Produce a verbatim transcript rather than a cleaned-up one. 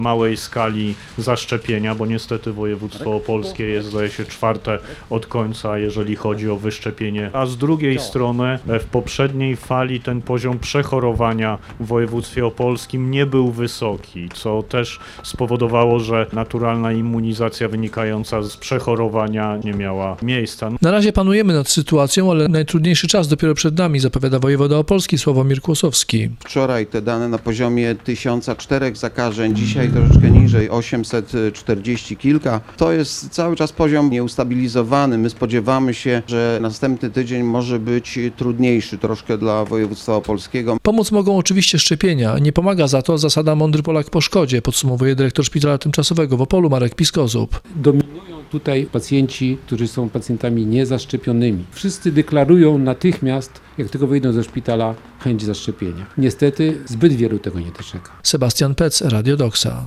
małej skali zaszczepienia, bo niestety województwo opolskie jest, zdaje się, czwarte od końca, jeżeli chodzi o wyszczepienie. A z drugiej strony w poprzedniej fali ten poziom przechorowania w województwie opolskim nie był wysoki, co też spowodowało, że naturalna immunizacja wynikająca z przechorowania nie miała miejsca. Na razie panujemy nad sytuacją, ale najtrudniejszy czas dopiero przed nami, zapowiada wojewoda opolski Sławomir Kłosowski. Wczoraj te dane na poziomie tysiąca czterech zakażeń, dzisiaj troszeczkę niżej, osiemset czterdzieści kilka. To jest cały czas poziom nieustabilizowany. My spodziewamy się, że następny tydzień może być trudniejszy troszkę dla województwa opolskiego. Pomóc mogą oczywiście szczepienia. Nie pomaga za to zasada mądry Polak po szkodzie, podsumowuje dyrektor szpitala tymczasowego w Opolu Marek Piskozub. Dominują tutaj pacjenci, którzy są pacjentami niezaszczepionymi. Wszyscy deklarują natychmiast, jak tylko wyjdą ze szpitala, chęć zaszczepienia. Niestety zbyt wielu tego nie doczeka. Sebastian Pec, Radio Doksa.